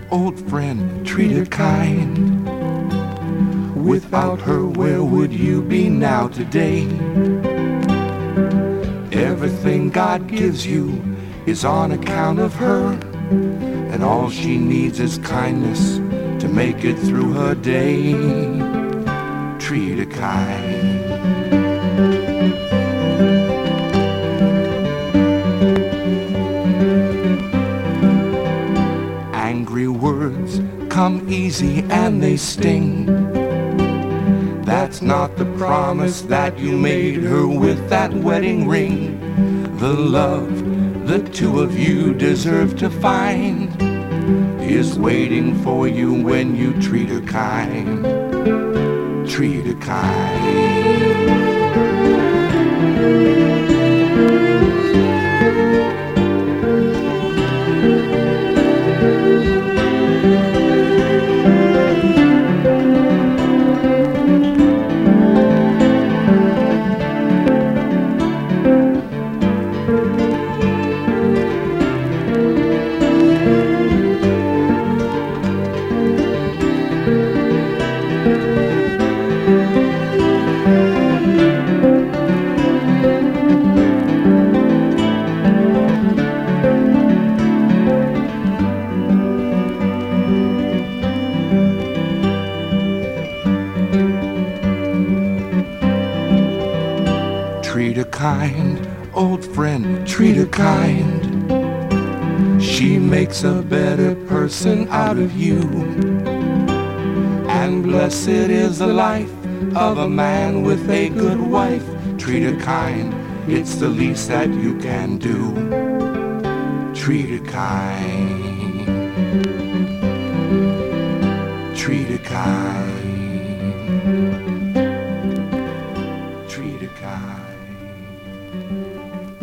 old friend, treat her kind. Without her, where would you be now today? Everything God gives you is on account of her, and all she needs is kindness to make it through her day. Treat her kind. Angry words come easy and they sting. That's not the promise that you made her with that wedding ring. The love the two of you deserve to find is waiting for you when you treat her kind. Treat her kind. Treat her kind, old friend, treat her kind. She makes a better person out of you. And blessed is the life of a man with a good wife. Treat her kind, it's the least that you can do. Treat her kind. Treat her kind. Treat her kind.